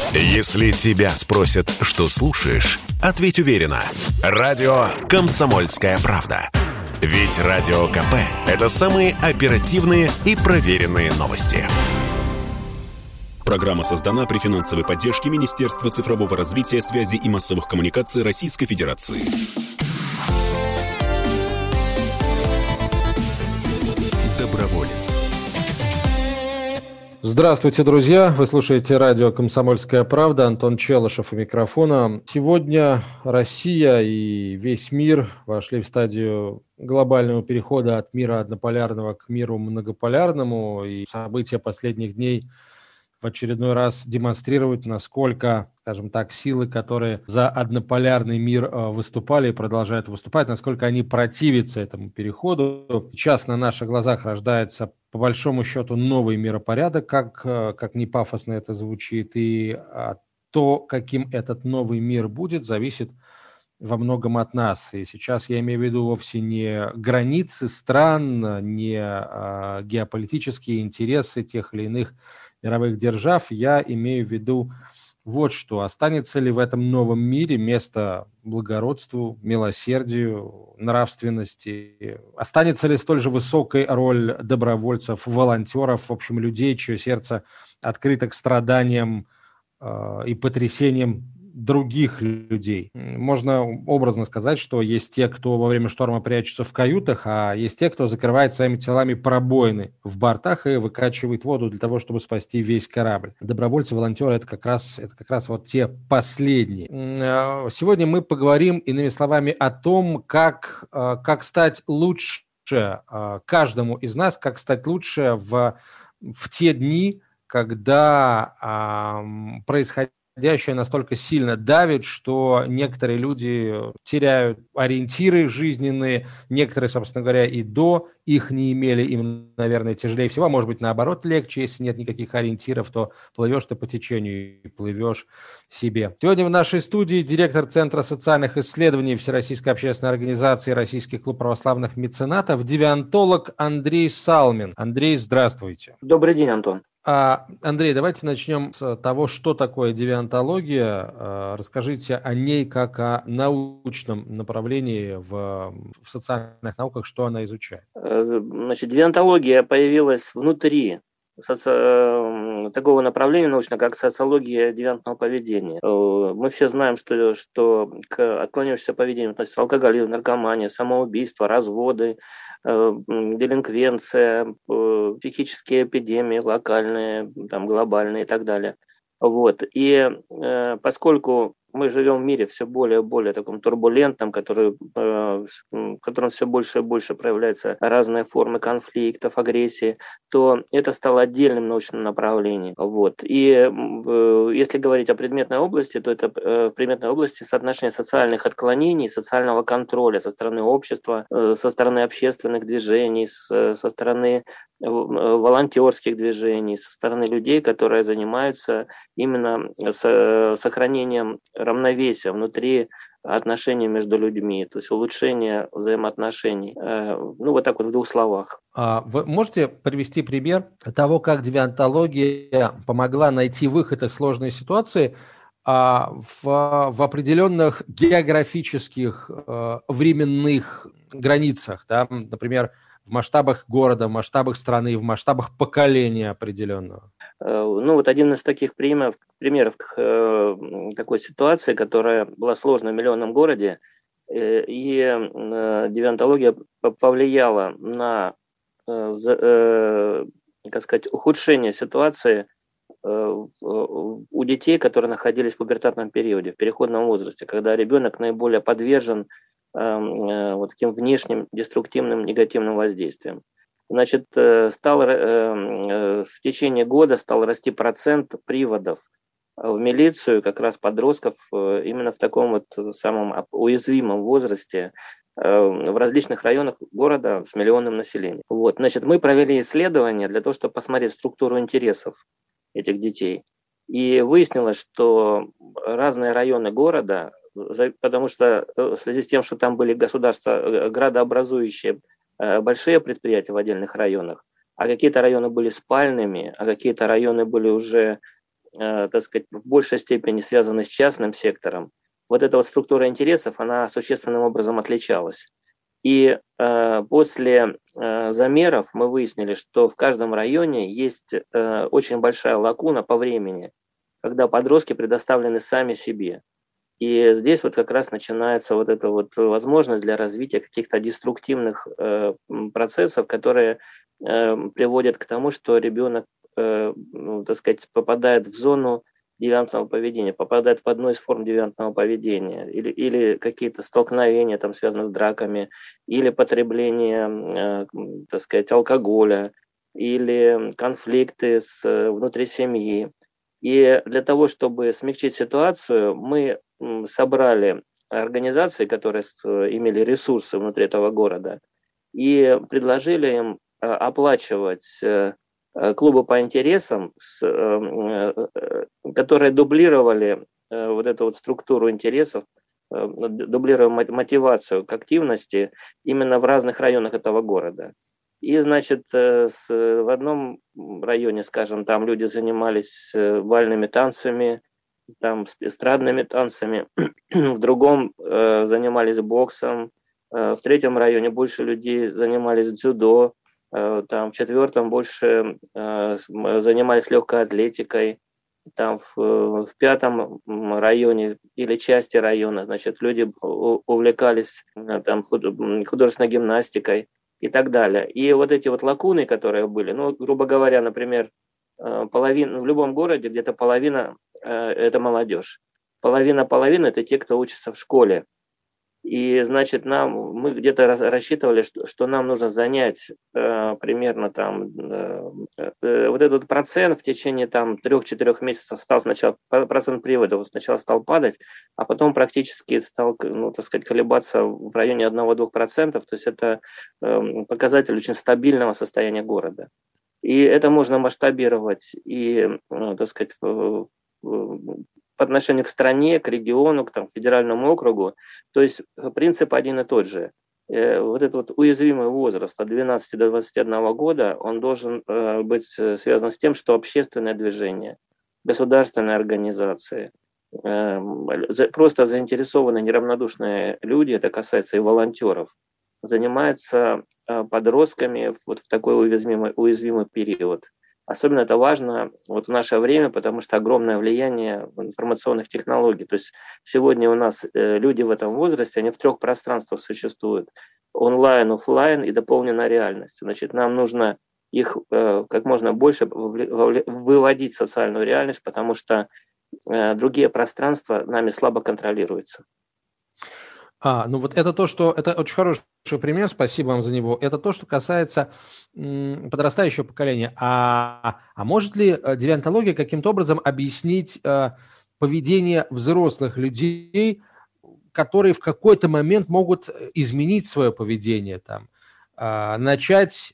Если тебя спросят, что слушаешь, ответь уверенно. Радио «Комсомольская правда». Ведь Радио КП – это самые оперативные и проверенные новости. Программа создана при финансовой поддержке Министерства цифрового развития, связи и массовых коммуникаций Российской Федерации. Доброволец. Здравствуйте, друзья! Вы слушаете радио «Комсомольская правда». Антон Челышев у микрофона. Сегодня Россия и весь мир вошли в стадию глобального перехода от мира однополярного к миру многополярному. И события последних дней в очередной раз демонстрируют, насколько, скажем так, силы, которые за однополярный мир выступали и продолжают выступать, насколько они противятся этому переходу. Сейчас на наших глазах рождается, по большому счету, новый миропорядок, как не пафосно это звучит, и то, каким этот новый мир будет, зависит во многом от нас. И сейчас я имею в виду вовсе не границы стран, не геополитические интересы тех или иных мировых держав, я имею в виду вот что. Останется ли в этом новом мире место благородству, милосердию, нравственности? Останется ли столь же высокой роль добровольцев, волонтеров, в общем, людей, чье сердце открыто к страданиям и потрясениям других людей? Можно образно сказать, что есть те, кто во время шторма прячутся в каютах, а есть те, кто закрывает своими телами пробоины в бортах и выкачивает воду для того, чтобы спасти весь корабль. Добровольцы, волонтеры — это как раз вот те последние. Сегодня мы поговорим, иными словами, о том, как стать лучше каждому из нас, как стать лучше в те дни, когда происходящее настолько сильно давит, что некоторые люди теряют ориентиры жизненные, некоторые, собственно говоря, и до их не имели, им, наверное, тяжелее всего, может быть, наоборот, легче, если нет никаких ориентиров, то плывешь ты по течению и плывешь себе. Сегодня в нашей студии директор Центра социальных исследований Всероссийской общественной организации Российский клуб православных меценатов, девиантолог Андрей Салмин. Андрей, здравствуйте. Добрый день, Антон. Андрей, давайте начнем с того, что такое девиантология. Расскажите о ней как о научном направлении в социальных науках, что она изучает. Значит, девиантология появилась внутри такого направления научного, как социология девиантного поведения. Мы все знаем, что к отклонившемуся поведению относятся алкоголизм, наркомания, самоубийство, разводы, делинквенция, психические эпидемии, локальные, глобальные и так далее. И поскольку мы живем в мире все более и более таком турбулентном, в котором все больше и больше проявляются разные формы конфликтов, агрессии, то это стало отдельным научным направлением. И если говорить о предметной области, то это в предметной области соотношение социальных отклонений, социального контроля со стороны общества, со стороны общественных движений, со стороны волонтерских движений, со стороны людей, которые занимаются именно сохранением равновесия внутри отношений между людьми, то есть улучшение взаимоотношений. Вот так вот в двух словах. Вы можете привести пример того, как девиантология помогла найти выход из сложной ситуации в определенных географических временных границах, да? Например, в масштабах города, в масштабах страны, в масштабах поколения определенного? Один из таких примеров такой ситуации, которая была сложна в миллионном городе, и девиантология повлияла на, ухудшение ситуации у детей, которые находились в пубертатном периоде, в переходном возрасте, когда ребенок наиболее подвержен таким внешним деструктивным негативным воздействиям. Значит, в течение года стал расти процент приводов в милицию как раз подростков именно в таком самом уязвимом возрасте в различных районах города с миллионным населением. Значит, мы провели исследование для того, чтобы посмотреть структуру интересов этих детей. И выяснилось, что разные районы города, потому что в связи с тем, что там были градообразующие большие предприятия в отдельных районах, а какие-то районы были спальными, а какие-то районы были уже так сказать, в большей степени связаны с частным сектором, вот эта вот структура интересов, она существенным образом отличалась. И после замеров мы выяснили, что в каждом районе есть очень большая лакуна по времени, когда подростки предоставлены сами себе. И здесь вот как раз начинается вот эта вот возможность для развития каких-то деструктивных процессов, которые приводят к тому, что ребенок, так сказать, попадает в зону девиантного поведения, попадает в одну из форм девиантного поведения, или какие-то столкновения, там, связанные с драками, или потребление, так сказать, алкоголя, или конфликты внутри семьи. И для того, чтобы смягчить ситуацию, мы собрали организации, которые имели ресурсы внутри этого города, и предложили им оплачивать клубы по интересам, которые дублировали вот эту вот структуру интересов, дублировали мотивацию к активности именно в разных районах этого города. И, значит, в одном районе, скажем, там люди занимались бальными танцами, там эстрадными танцами, в другом занимались боксом, в третьем районе больше людей занимались дзюдо, там в четвертом больше занимались легкой атлетикой, там в пятом районе или части района, значит, люди увлекались там художественной гимнастикой и так далее. И вот эти вот лакуны, которые были, ну, грубо говоря, например, в любом городе где-то половина это молодежь, половина это те, кто учится в школе. И, значит, мы где-то рассчитывали, что нам нужно занять примерно там вот этот процент в течение там 3-4 месяцев стал сначала, процент приводов сначала стал падать, а потом практически стал, ну, так сказать, колебаться в районе 1-2%. То есть это показатель очень стабильного состояния города. И это можно масштабировать и, так сказать, по отношению к стране, к региону, к федеральному округу. То есть принцип один и тот же. Вот этот вот уязвимый возраст от 12 до 21 года, он должен быть связан с тем, что общественное движение, государственные организации, просто заинтересованные, неравнодушные люди, это касается и волонтеров, занимаются подростками вот в такой уязвимый период. Особенно это важно вот в наше время, потому что огромное влияние информационных технологий. То есть сегодня у нас люди в этом возрасте, они в 3 пространствах существуют. Онлайн, офлайн и дополненная реальность. Значит, нам нужно их как можно больше выводить в социальную реальность, потому что другие пространства нами слабо контролируются. Ну вот это это очень хороший пример, спасибо вам за него. Это то, что касается подрастающего поколения. А может ли девиантология каким-то образом объяснить поведение взрослых людей, которые в какой-то момент могут изменить свое поведение, начать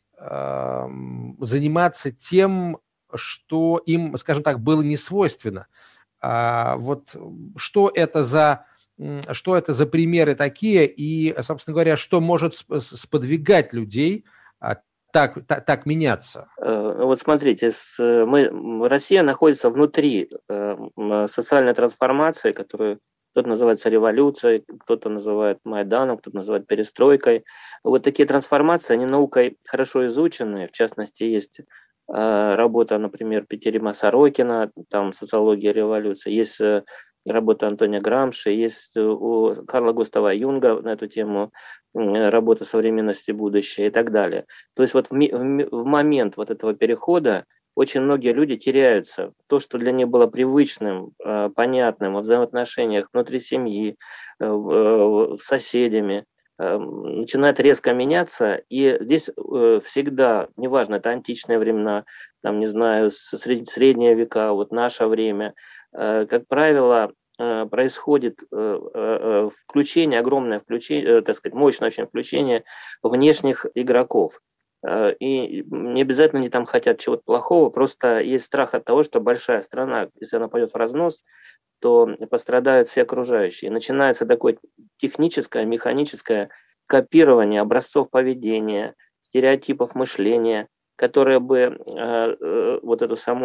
заниматься тем, что им, скажем так, было не свойственно? Вот что это за примеры такие и, собственно говоря, что может сподвигать людей так меняться? Вот смотрите, Россия находится внутри социальной трансформации, которую кто-то называет революцией, кто-то называет Майданом, кто-то называет перестройкой. Вот такие трансформации, они наукой хорошо изучены. В частности, есть работа, например, Петерима Сорокина, там «Социология революции», есть работа Антония Грамши, есть у Карла Густава Юнга на эту тему работа «Современность и будущее» и так далее. То есть вот в момент вот этого перехода очень многие люди теряются. То, что для них было привычным, понятным во взаимоотношениях внутри семьи, с соседями, начинает резко меняться. И здесь всегда, неважно, это античные времена, там, не знаю, средние века, вот наше время, как правило, происходит включение, огромное включение, так сказать, мощное очень включение внешних игроков. И не обязательно они там хотят чего-то плохого, просто есть страх от того, что большая страна, если она пойдет в разнос, то пострадают все окружающие. И начинается такое техническое, механическое копирование образцов поведения, стереотипов мышления, которые бы вот эту саму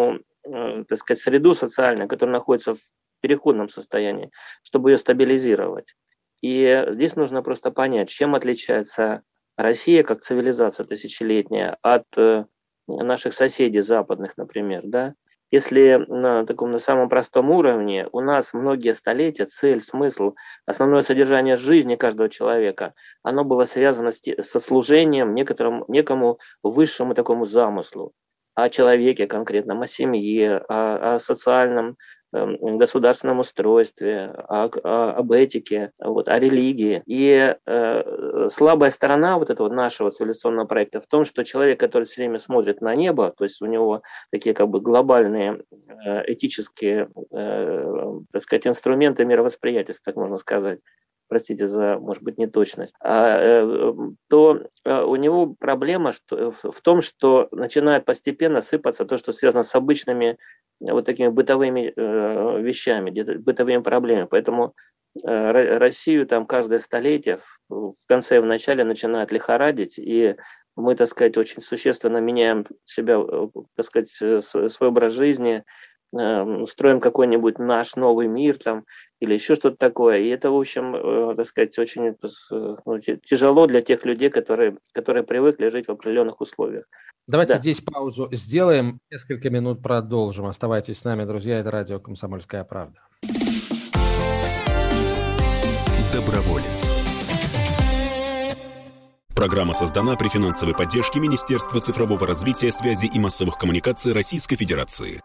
так сказать, среду социальную, которая находится в переходном состоянии, чтобы ее стабилизировать. И здесь нужно просто понять, чем отличается Россия как цивилизация тысячелетняя от наших соседей западных, например, да? Если на самом простом уровне у нас многие столетия цель, смысл, основное содержание жизни каждого человека, оно было связано со служением некому высшему такому замыслу, о человеке конкретном, о семье, о социальном государственном устройстве, об этике, о религии. И слабая сторона нашего цивилизационного проекта в том, что человек, который все время смотрит на небо, то есть у него такие глобальные этические, так сказать, инструменты мировосприятия, так можно сказать, простите за, может быть, неточность, то у него проблема в том, что начинает постепенно сыпаться то, что связано с обычными такими бытовыми вещами, бытовыми проблемами. Поэтому Россию там каждое столетие в конце и в начале начинает лихорадить, и мы, так сказать, очень существенно меняем себя, так сказать, свой образ жизни, строим какой-нибудь наш новый мир там, или еще что-то такое. И это, в общем, так сказать, очень тяжело для тех людей, которые привыкли жить в определенных условиях. Давайте здесь паузу сделаем, несколько минут продолжим. Оставайтесь с нами, друзья, это радио «Комсомольская правда». Доброволец. Программа создана при финансовой поддержке Министерства цифрового развития, связи и массовых коммуникаций Российской Федерации.